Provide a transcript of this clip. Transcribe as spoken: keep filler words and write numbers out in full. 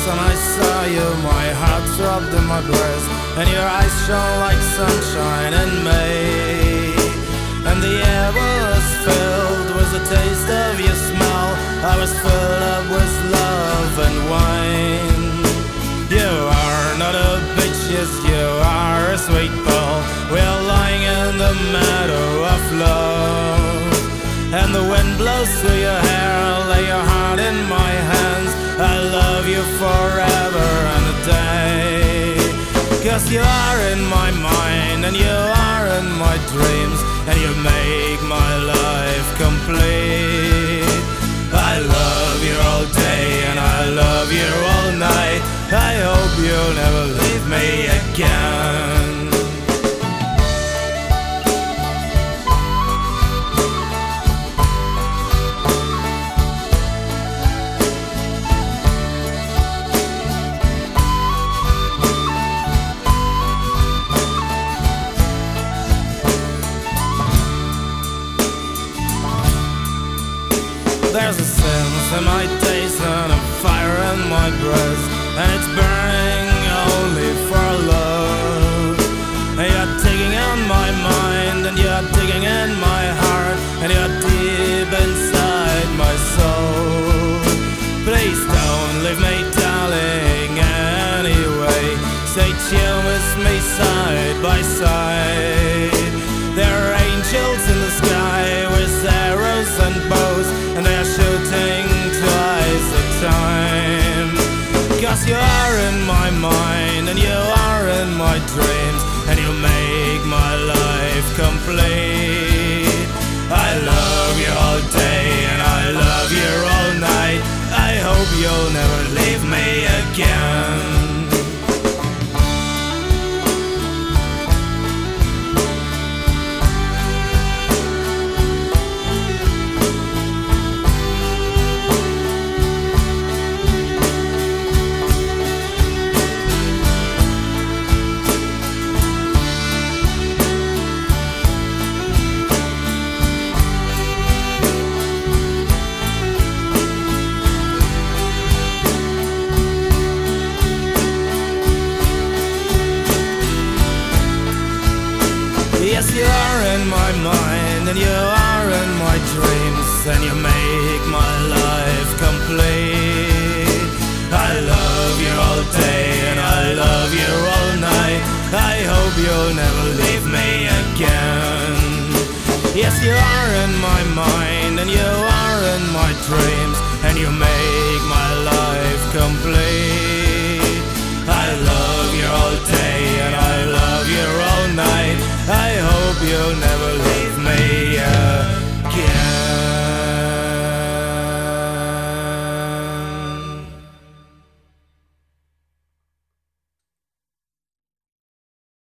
and I saw you, my heart throbbed in my breast, and your eyes shone like sunshine in May. And the air was filled with the taste of your smell. I was filled up with love and wine. You are not a bitch, yes, you are a sweet pearl. We're lying in the meadow of love, and the wind blows through your hair. Lay your heart in my hands. I love you forever and a day. 'Cause you are in my mind, and you are in my dreams, and you make my life complete. I love you all day, and I love you all night. I hope you'll never leave me again. There's a sense in my taste and a fire in my breast, and it's burning only for love. And you're digging in my mind, and you're digging in my heart, and you're deep inside my soul. Please don't leave me, darling, anyway. Stay tuned with me side by side. There are angels in the sky with arrows and bows, and they are shooting twice a time. 'Cause you are in my mind, and you are in my dreams, and you make my life complete. I love you all day, and I love you all night. I hope you'll never leave me again. Yes, you are in my mind, and you are in my dreams, and you make my life complete. I love you all day, and I love you all night. I hope you'll never leave me again. Yes, you are in my mind, and you are in my dreams, and you make my life complete.